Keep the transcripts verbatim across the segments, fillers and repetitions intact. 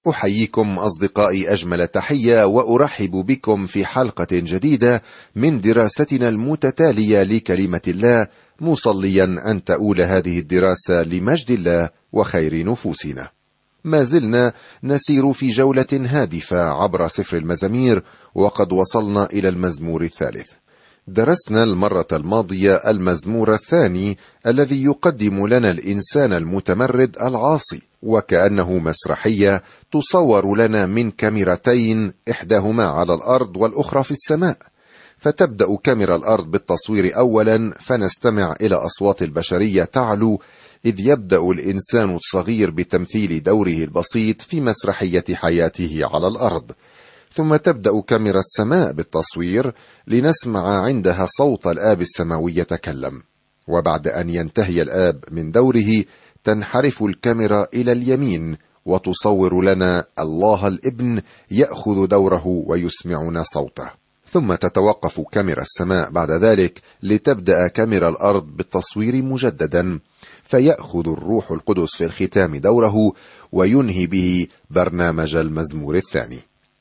أحييكم أصدقائي أجمل تحية، وأرحب بكم في حلقة جديدة من دراستنا المتتالية لكلمة الله، مصليا أن تؤول هذه الدراسة لمجد الله وخير نفوسنا. ما زلنا نسير في جولة هادفة عبر سفر المزامير، وقد وصلنا إلى المزمور الثالث. درسنا المرة الماضية المزمور الثاني الذي يقدم لنا الإنسان المتمرد العاصي، وكأنه مسرحية تصور لنا من كاميرتين، إحداهما على الأرض والأخرى في السماء. فتبدأ كاميرا الأرض بالتصوير أولا، فنستمع إلى أصوات البشرية تعلو، إذ يبدأ الإنسان الصغير بتمثيل دوره البسيط في مسرحية حياته على الأرض. ثم تبدأ كاميرا السماء بالتصوير لنسمع عندها صوت الآب السماوي يتكلم. وبعد أن ينتهي الآب من دوره تنحرف الكاميرا إلى اليمين وتصور لنا الله الابن يأخذ دوره ويسمعنا صوته. ثم تتوقف كاميرا السماء بعد ذلك لتبدأ كاميرا الأرض بالتصوير مجددا، فيأخذ الروح القدس في الختام دوره وينهي به برنامج المزمور الثاني.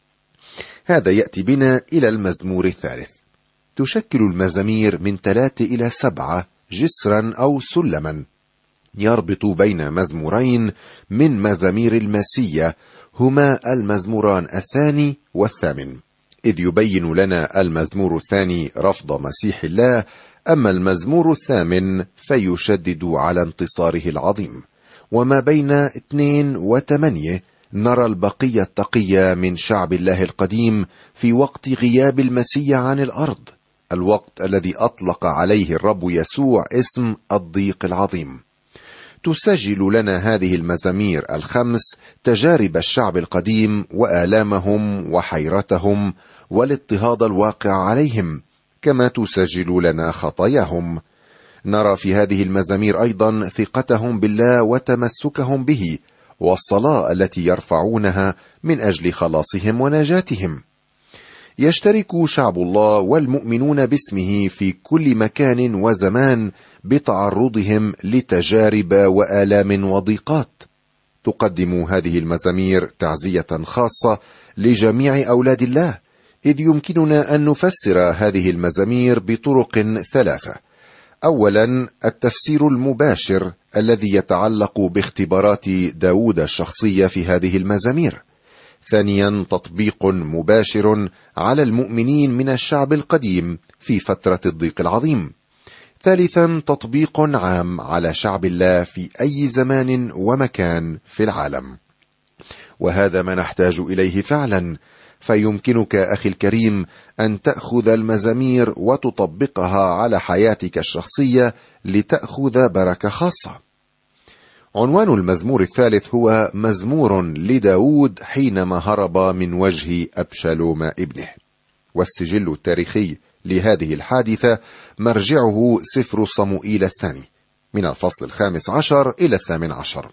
هذا يأتي بنا إلى المزمور الثالث. تشكل المزامير من ثلاثة إلى سبعة جسرا أو سلما يربط بين مزمورين من مزامير المسيا، هما المزموران الثاني والثامن، إذ يبين لنا المزمور الثاني رفض مسيح الله، أما المزمور الثامن فيشدد على انتصاره العظيم. وما بين اثنين وثمانية نرى البقية التقية من شعب الله القديم في وقت غياب المسيح عن الأرض، الوقت الذي أطلق عليه الرب يسوع اسم الضيق العظيم. تسجل لنا هذه المزامير الخمس تجارب الشعب القديم وآلامهم وحيرتهم والاضطهاد الواقع عليهم، كما تسجل لنا خطاياهم. نرى في هذه المزامير أيضا ثقتهم بالله وتمسكهم به، والصلاة التي يرفعونها من أجل خلاصهم ونجاتهم. يشترك شعب الله والمؤمنون باسمه في كل مكان وزمان بتعرضهم لتجارب وآلام وضيقات. تقدم هذه المزامير تعزية خاصة لجميع أولاد الله، إذ يمكننا أن نفسر هذه المزامير بطرق ثلاثة. أولا، التفسير المباشر الذي يتعلق باختبارات داود الشخصية في هذه المزامير. ثانيا، تطبيق مباشر على المؤمنين من الشعب القديم في فترة الضيق العظيم. ثالثا، تطبيق عام على شعب الله في أي زمان ومكان في العالم. وهذا ما نحتاج إليه فعلا، فيمكنك أخي الكريم أن تأخذ المزامير وتطبقها على حياتك الشخصية لتأخذ بركة خاصة. عنوان المزمور الثالث هو مزمور لداود حينما هرب من وجه أبشالوم ابنه. والسجل التاريخي لهذه الحادثة مرجعه سفر صموئيل الثاني من الفصل الخامس عشر إلى الثامن عشر.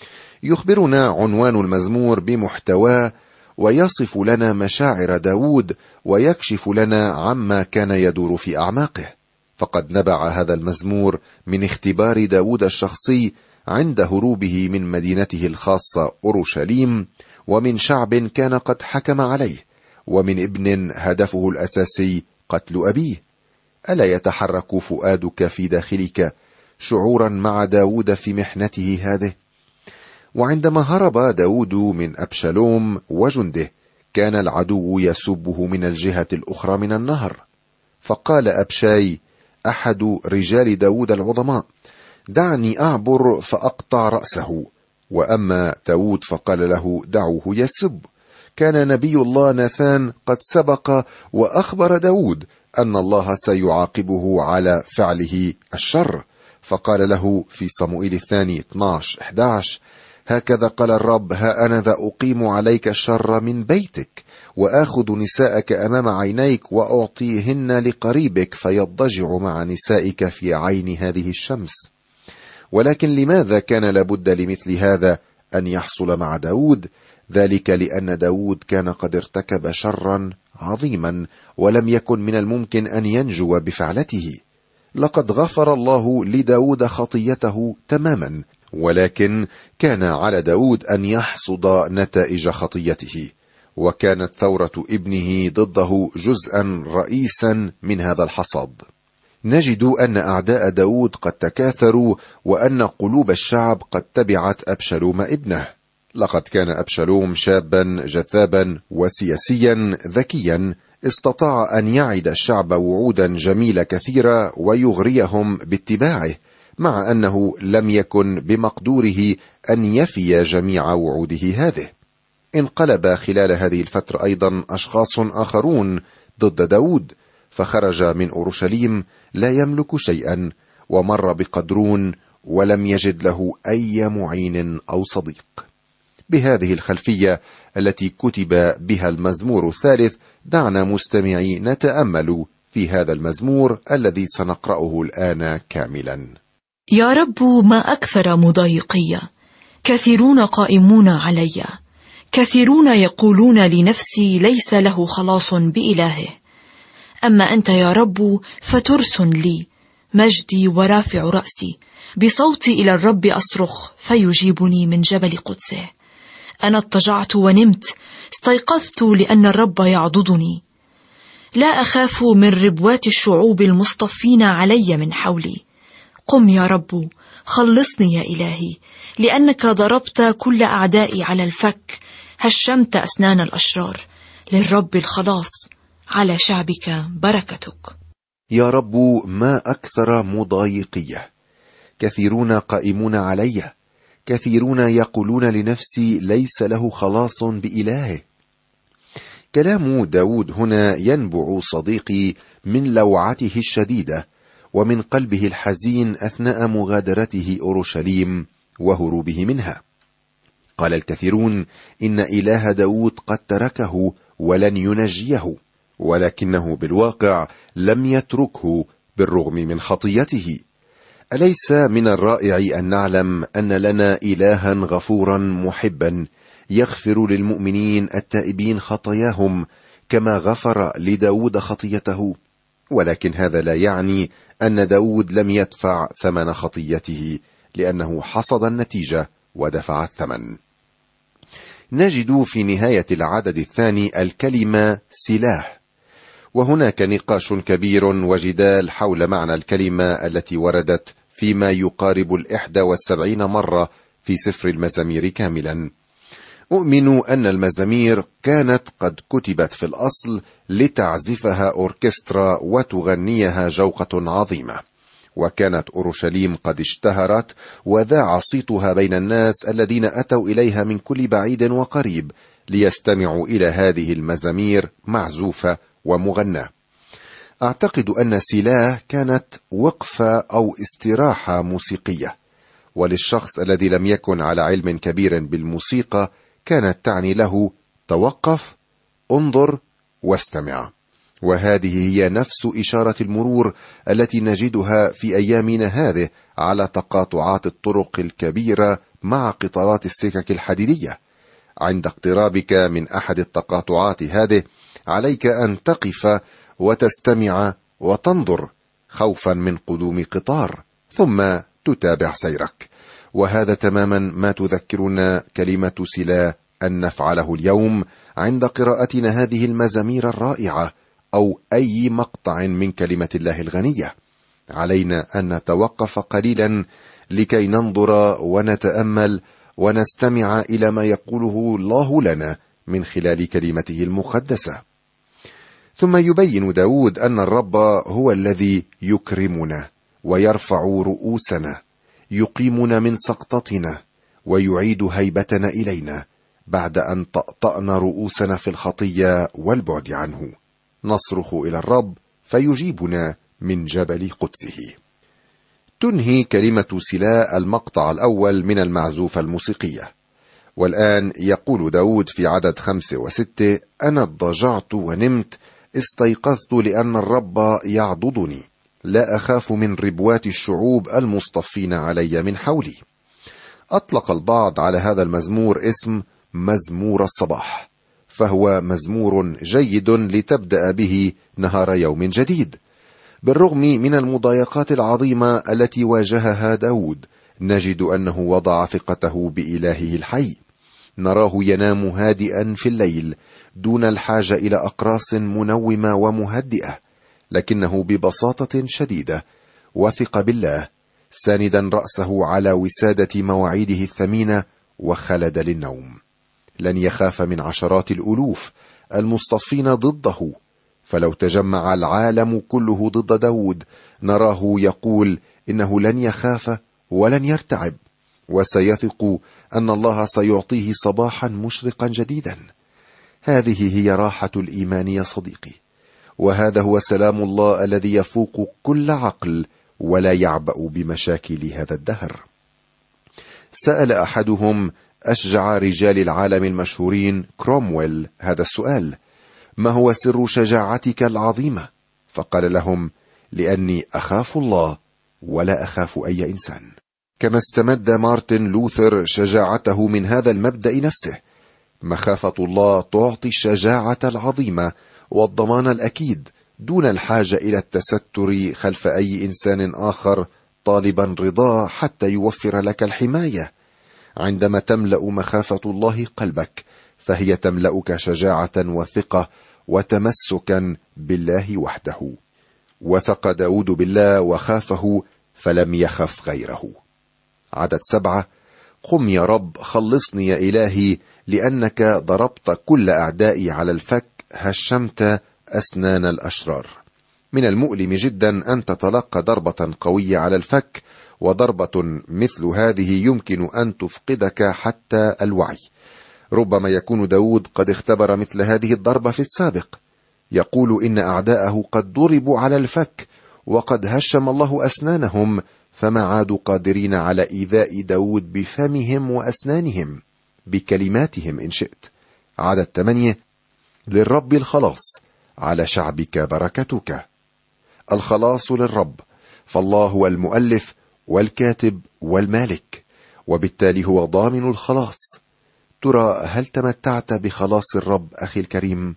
يخبرنا عنوان المزمور بمحتواه ويصف لنا مشاعر داود ويكشف لنا عما كان يدور في أعماقه. فقد نبع هذا المزمور من اختبار داود الشخصي عند هروبه من مدينته الخاصة أورشليم، ومن شعب كان قد حكم عليه، ومن ابن هدفه الأساسي قتل أبيه. ألا يتحرك فؤادك في داخلك شعورا مع داود في محنته هذه؟ وعندما هرب داود من أبشالوم وجنده كان العدو يسبه من الجهة الأخرى من النهر، فقال أبشاي أحد رجال داود العظماء: دعني أعبر فأقطع رأسه. وأما داود فقال له: دعوه يسب. كان نبي الله ناثان قد سبق وأخبر داود أن الله سيعاقبه على فعله الشر، فقال له في صموئيل الثاني اثني عشر إحدى عشر: هكذا قال الرب: ها أنا ذا أقيم عليك الشر من بيتك، وآخذ نساءك أمام عينيك وأعطيهن لقريبك فيضجع مع نسائك في عين هذه الشمس. ولكن لماذا كان لابد لمثل هذا أن يحصل مع داود؟ ذلك لأن داود كان قد ارتكب شرا عظيما، ولم يكن من الممكن أن ينجو بفعلته. لقد غفر الله لداود خطيته تماما، ولكن كان على داود أن يحصد نتائج خطيته، وكانت ثورة ابنه ضده جزءا رئيسا من هذا الحصاد. نجد أن أعداء داود قد تكاثروا، وأن قلوب الشعب قد تبعت أبشالوم ابنه. لقد كان أبشالوم شابا جذابا وسياسيا ذكيا، استطاع أن يعد الشعب وعودا جميلة كثيرة ويغريهم باتباعه، مع أنه لم يكن بمقدوره أن يفي جميع وعوده هذه. انقلب خلال هذه الفترة أيضا أشخاص آخرون ضد داود، فخرج من أورشليم لا يملك شيئا، ومر بقدرون ولم يجد له أي معين أو صديق. بهذه الخلفية التي كتب بها المزمور الثالث، دعنا مستمعي نتأمل في هذا المزمور الذي سنقرأه الآن كاملا. يا رب، ما أكثر مضايقي، كثيرون قائمون علي، كثيرون يقولون لنفسي ليس له خلاص بإلهه. أما أنت يا رب فترس لي، مجدي ورافع رأسي، بصوتي إلى الرب أصرخ فيجيبني من جبل قدسه. أنا اضطجعت ونمت، استيقظت لأن الرب يعضدني. لا أخاف من ربوات الشعوب المصطفين علي من حولي. قم يا رب، خلصني يا إلهي، لأنك ضربت كل أعدائي على الفك، هشمت أسنان الأشرار. للرب الخلاص، على شعبك بركتك. يا رب، ما أكثر مضايقية، كثيرون قائمون علي، كثيرون يقولون لنفسي ليس له خلاص بإلهه. كلام داود هنا ينبع صديقي من لوعته الشديدة ومن قلبه الحزين أثناء مغادرته أورشليم وهروبه منها. قال الكثيرون إن إله داود قد تركه ولن ينجيه، ولكنه بالواقع لم يتركه بالرغم من خطيته. أليس من الرائع أن نعلم أن لنا إلها غفورا محبا يغفر للمؤمنين التائبين خطاياهم كما غفر لداود خطيته؟ ولكن هذا لا يعني أن داود لم يدفع ثمن خطيته، لأنه حصد النتيجة ودفع الثمن. نجد في نهاية العدد الثاني الكلمة سلاح، وهناك نقاش كبير وجدال حول معنى الكلمة التي وردت فيما يقارب الإحدى والسبعين مرة في سفر المزامير كاملا. أؤمن أن المزامير كانت قد كتبت في الأصل لتعزفها أوركسترا وتغنيها جوقة عظيمة، وكانت أورشليم قد اشتهرت وذاع صيتها بين الناس الذين أتوا إليها من كل بعيد وقريب ليستمعوا إلى هذه المزامير معزوفة ومغنى. أعتقد أن سلاح كانت وقفة أو استراحة موسيقية، وللشخص الذي لم يكن على علم كبير بالموسيقى كانت تعني له توقف، انظر واستمع. وهذه هي نفس إشارة المرور التي نجدها في أيامنا هذه على تقاطعات الطرق الكبيرة مع قطارات السكك الحديدية. عند اقترابك من أحد التقاطعات هذه عليك أن تقف وتستمع وتنظر خوفا من قدوم قطار، ثم تتابع سيرك. وهذا تماما ما تذكرنا كلمة سلا أن نفعله اليوم عند قراءتنا هذه المزامير الرائعة أو أي مقطع من كلمة الله الغنية. علينا أن نتوقف قليلا لكي ننظر ونتأمل ونستمع إلى ما يقوله الله لنا من خلال كلمته المقدسة. ثم يبين داود أن الرب هو الذي يكرمنا ويرفع رؤوسنا، يقيمنا من سقطتنا ويعيد هيبتنا إلينا بعد أن طأطأنا رؤوسنا في الخطية والبعد عنه. نصرخ إلى الرب فيجيبنا من جبل قدسه. تنهي كلمة سلا المقطع الأول من المعزوفة الموسيقية. والآن يقول داود في عدد خمسة وستة: أنا اضطجعت ونمت، استيقظت لأن الرب يعضدني، لا أخاف من ربوات الشعوب المصطفين علي من حولي. أطلق البعض على هذا المزمور اسم مزمور الصباح، فهو مزمور جيد لتبدأ به نهار يوم جديد. بالرغم من المضايقات العظيمة التي واجهها داود، نجد أنه وضع ثقته بإلهه الحي. نراه ينام هادئا في الليل دون الحاجة إلى أقراص منومة ومهدئة، لكنه ببساطة شديدة وثق بالله، ساندا رأسه على وسادة مواعيده الثمينة، وخلد للنوم. لن يخاف من عشرات الألوف المصطفين ضده، فلو تجمع العالم كله ضد داود نراه يقول إنه لن يخاف ولن يرتعب، وسيثق أن الله سيعطيه صباحا مشرقا جديدا. هذه هي راحة الإيمان يا صديقي، وهذا هو سلام الله الذي يفوق كل عقل ولا يعبأ بمشاكل هذا الدهر. سأل أحدهم أشجع رجال العالم المشهورين كرومويل هذا السؤال: ما هو سر شجاعتك العظيمة؟ فقال لهم: لأني أخاف الله ولا أخاف أي إنسان. كما استمد مارتن لوثر شجاعته من هذا المبدأ نفسه: مخافة الله تعطي الشجاعة العظيمة والضمان الأكيد دون الحاجة إلى التستر خلف أي إنسان آخر طالبا رضاه حتى يوفر لك الحماية. عندما تملأ مخافة الله قلبك فهي تملأك شجاعة وثقة وتمسكا بالله وحده. وثق داود بالله وخافه فلم يخف غيره. عدد سبعة: قم يا رب خلصني يا إلهي، لأنك ضربت كل أعدائي على الفك، هشمت أسنان الأشرار. من المؤلم جدا أن تتلقى ضربة قوية على الفك، وضربة مثل هذه يمكن أن تفقدك حتى الوعي. ربما يكون داود قد اختبر مثل هذه الضربة في السابق. يقول إن أعداءه قد ضربوا على الفك وقد هشم الله أسنانهم، فما عادوا قادرين على إيذاء داود بفمهم وأسنانهم، بكلماتهم إن شئت. عدد ثمانية: للرب الخلاص، على شعبك بركتك. الخلاص للرب، فالله هو المؤلف والكاتب والمالك، وبالتالي هو ضامن الخلاص. ترى هل تمتعت بخلاص الرب أخي الكريم؟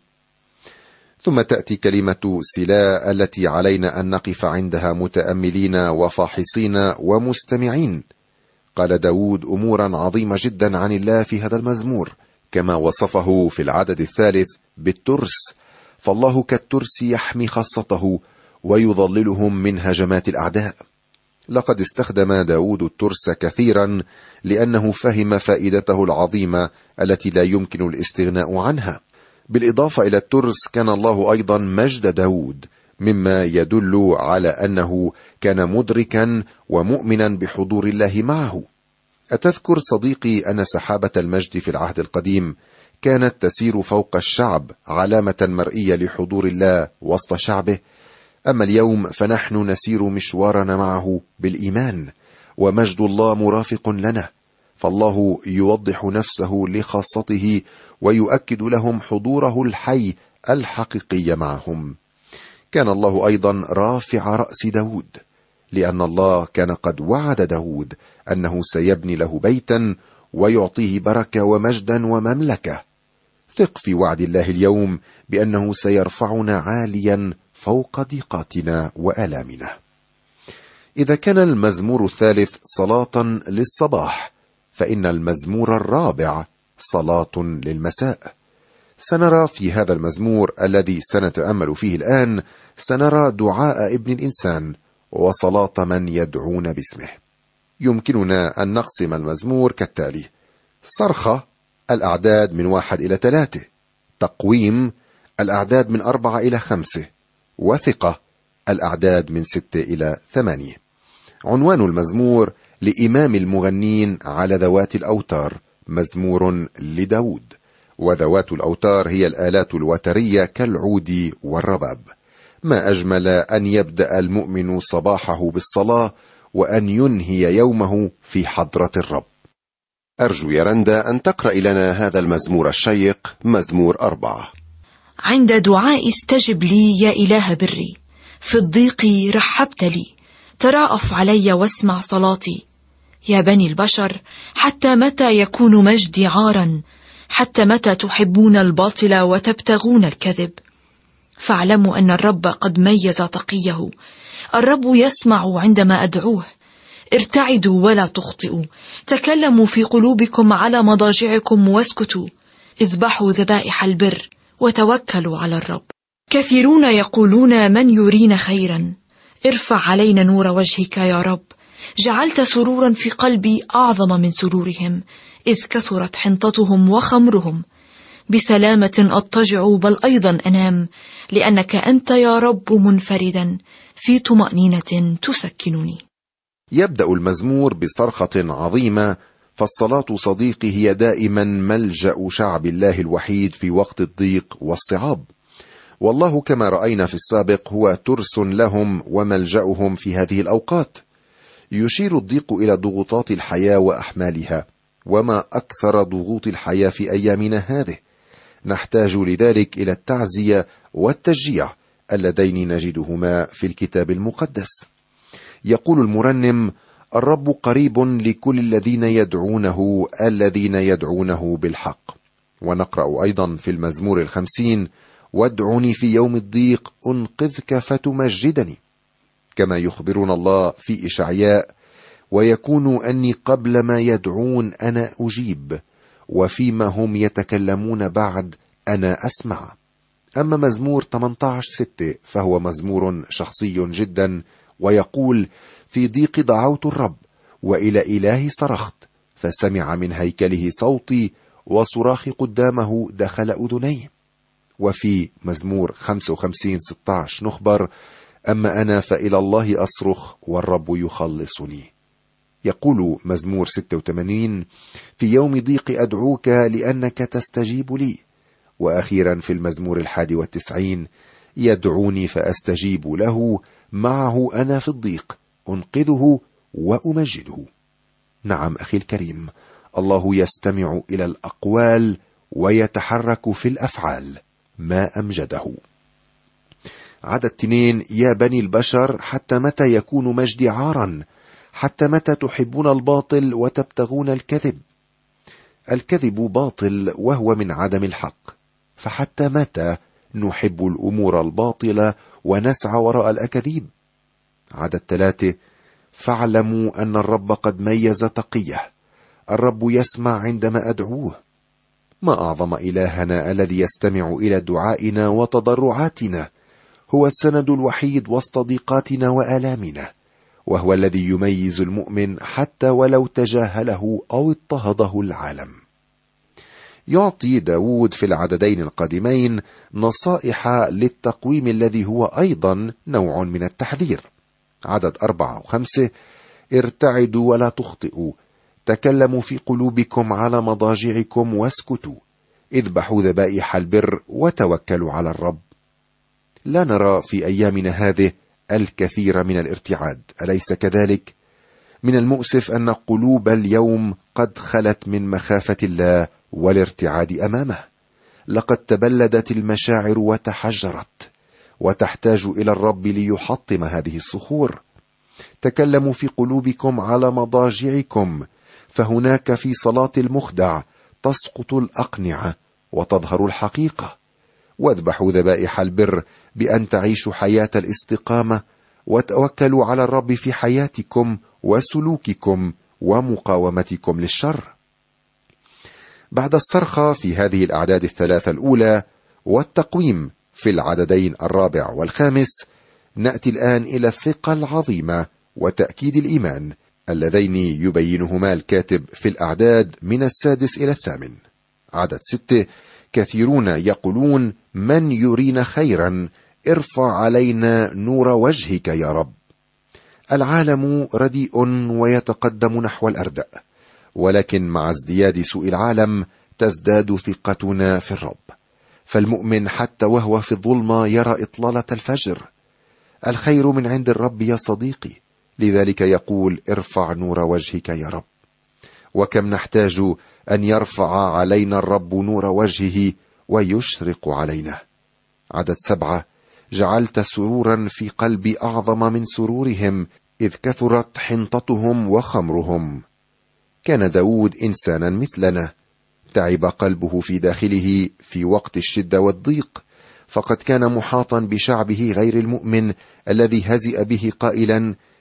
ثم تأتي كلمة سلا التي علينا أن نقف عندها متأملين وفاحصين ومستمعين. قال داود أمورا عظيمة جدا عن الله في هذا المزمور، كما وصفه في العدد الثالث بالترس، فالله كالترس يحمي خاصته ويضللهم من هجمات الأعداء. لقد استخدم داود الترس كثيرا لأنه فهم فائدته العظيمة التي لا يمكن الاستغناء عنها. بالإضافة إلى الترس كان الله أيضا مجد داود، مما يدل على أنه كان مدركا ومؤمنا بحضور الله معه. أتذكر صديقي أن سحابة المجد في العهد القديم كانت تسير فوق الشعب، علامة مرئية لحضور الله وسط شعبه؟ أما اليوم فنحن نسير مشوارنا معه بالإيمان، ومجد الله مرافق لنا، فالله يوضح نفسه لخاصته ويؤكد لهم حضوره الحي الحقيقي معهم. كان الله أيضا رافع رأس داود، لأن الله كان قد وعد داود أنه سيبني له بيتا ويعطيه بركة ومجدا ومملكة. ثق في وعد الله اليوم بأنه سيرفعنا عاليا فوق ضيقاتنا وآلامنا. إذا كان المزمور الثالث صلاة للصباح، فإن المزمور الرابع صلاة للمساء. سنرى في هذا المزمور الذي سنتأمل فيه الآن، سنرى دعاء ابن الإنسان وصلاة من يدعون باسمه. يمكننا أن نقسم المزمور كالتالي: صرخة الأعداد من واحد إلى ثلاثة، تقويم الأعداد من أربعة إلى خمسة، وثقة الأعداد من ستة إلى ثمانية. عنوان المزمور: لإمام المغنين على ذوات الأوتار، مزمور لداود. وذوات الأوتار هي الآلات الوترية كالعود والرباب. ما أجمل أن يبدأ المؤمن صباحه بالصلاة وأن ينهي يومه في حضرة الرب. أرجو يا رندا أن تقرأ لنا هذا المزمور الشيق، مزمور أربعة. عند دعائي استجب لي يا إله بري، في الضيق رحبت لي، تراءف علي واسمع صلاتي. يا بني البشر، حتى متى يكون مجدي عارا؟ حتى متى تحبون الباطل وتبتغون الكذب؟ فاعلموا أن الرب قد ميز تقيه، الرب يسمع عندما أدعوه. ارتعدوا ولا تخطئوا، تكلموا في قلوبكم على مضاجعكم واسكتوا، اذبحوا ذبائح البر وتوكلوا على الرب. كثيرون يقولون من يرينا خيرا، ارفع علينا نور وجهك يا رب. جعلت سرورا في قلبي أعظم من سرورهم، إذ كثرت حنطتهم وخمرهم. بسلامة أضطجع بل أيضا أنام، لأنك أنت يا رب منفردا في طمأنينة تسكنني. يبدأ المزمور بصرخة عظيمة، فالصلاة صديقي هي دائما ملجأ شعب الله الوحيد في وقت الضيق والصعاب، والله كما رأينا في السابق هو ترس لهم وملجأهم في هذه الأوقات. يشير الضيق إلى ضغوطات الحياة وأحمالها، وما أكثر ضغوط الحياة في أيامنا هذه. نحتاج لذلك إلى التعزية والتشجيع اللذين نجدهما في الكتاب المقدس. يقول المرنم: الرب قريب لكل الذين يدعونه الذين يدعونه بالحق. ونقرأ أيضا في المزمور الخمسين: وادعني في يوم الضيق أنقذك فتمجدني. كما يخبرنا الله في إشعياء: ويكون أني قبل ما يدعون أنا أجيب، وفيما هم يتكلمون بعد أنا أسمع. أما مزمور ثمانية عشر ستة فهو مزمور شخصي جدا، ويقول: في ضيق دعوت الرب، وإلى إلهي صرخت، فسمع من هيكله صوتي، وصراخي قدامه دخل أذنيه. وفي مزمور خمسة وخمسين ستة عشر نخبر: أما أنا فإلى الله أصرخ، والرب يخلصني. يقول مزمور ستة وثمانين: في يوم ضيق أدعوك لأنك تستجيب لي. وأخيرا في المزمور الحادي والتسعين: يدعوني فأستجيب له، معه أنا في الضيق أنقذه وأمجده. نعم أخي الكريم، الله يستمع إلى الأقوال ويتحرك في الأفعال. ما أمجده. عدد اثنين: يا بني البشر، حتى متى يكون مجدي عارا؟ حتى متى تحبون الباطل وتبتغون الكذب؟ الكذب باطل وهو من عدم الحق، فحتى متى نحب الأمور الباطلة ونسعى وراء الأكاذيب؟ عدد ثلاثة: فاعلموا أن الرب قد ميز تقيه، الرب يسمع عندما أدعوه. ما أعظم إلهنا الذي يستمع إلى دعائنا وتضرعاتنا، هو السند الوحيد وسط ضيقاتنا وآلامنا، وهو الذي يميز المؤمن حتى ولو تجاهله أو اضطهده العالم. يعطي داود في العددين القادمين نصائح للتقويم الذي هو أيضا نوع من التحذير. عدد أربعة وخمسة: ارتعدوا ولا تخطئوا، تكلموا في قلوبكم على مضاجعكم واسكتوا، اذبحوا ذبائح البر وتوكلوا على الرب. لا نرى في أيامنا هذه الكثير من الارتعاد، أليس كذلك؟ من المؤسف أن قلوب اليوم قد خلت من مخافة الله والارتعاد أمامه. لقد تبلدت المشاعر وتحجرت، وتحتاج إلى الرب ليحطم هذه الصخور. تكلموا في قلوبكم على مضاجعكم، فهناك في صلاة المخدع تسقط الأقنعة وتظهر الحقيقة. واذبحوا ذبائح البر بأن تعيشوا حياة الاستقامة، وتوكلوا على الرب في حياتكم وسلوككم ومقاومتكم للشر. بعد الصرخة في هذه الأعداد الثلاثة الأولى والتقويم في العددين الرابع والخامس، نأتي الآن إلى الثقة العظيمة وتأكيد الإيمان اللذين يبينهما الكاتب في الأعداد من السادس إلى الثامن. عدد ستة: كثيرون يقولون من يرينا خيرا، ارفع علينا نور وجهك يا رب. العالم رديء ويتقدم نحو الأردأ، ولكن مع ازدياد سوء العالم تزداد ثقتنا في الرب. فالمؤمن حتى وهو في الظلمة يرى إطلالة الفجر. الخير من عند الرب يا صديقي، لذلك يقول ارفع نور وجهك يا رب. وكم نحتاج أن يرفع علينا الرب نور وجهه ويشرق علينا. عدد سبعة: جعلت سرورا في قلبي أعظم من سرورهم، إذ كثرت حنطتهم وخمرهم. كان داود إنسانا مثلنا، تعب قلبه في داخله في وقت الشدة والضيق، فقد كان محاطا بشعبه غير المؤمن الذي هزئ به قائلا: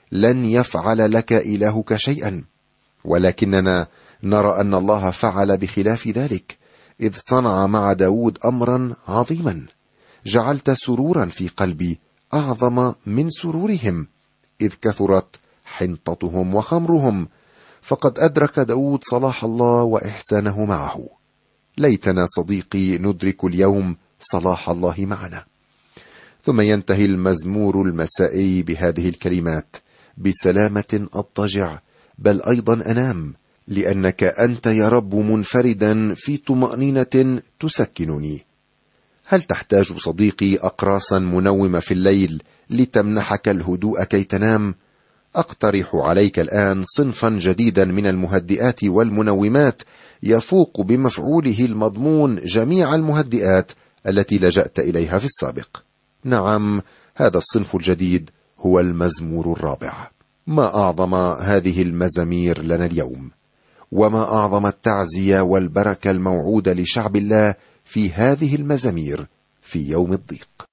لن يفعل لك إلهك شيئا، ولكننا نرى أن الله فعل بخلاف ذلك، إذ صنع مع داود أمرا عظيما. جعلت سرورا في قلبي أعظم من سرورهم، إذ كثرت حنطتهم وخمرهم. فقد أدرك داود صلاح الله وإحسانه معه. ليتنا صديقي ندرك اليوم صلاح الله معنا. ثم ينتهي المزمور المسائي بهذه الكلمات: بسلامة أضطجع، بل أيضا أنام، لأنك أنت يا رب منفردا في طمأنينة تسكنني. هل تحتاج صديقي أقراصا منومة في الليل لتمنحك الهدوء كي تنام؟ أقترح عليك الآن صنفا جديدا من المهدئات والمنومات يفوق بمفعوله المضمون جميع المهدئات التي لجأت إليها في السابق. نعم، هذا الصنف الجديد هو المزمور الرابع. ما أعظم هذه المزامير لنا اليوم، وما أعظم التعزية والبركة الموعودة لشعب الله في هذه المزامير في يوم الضيق.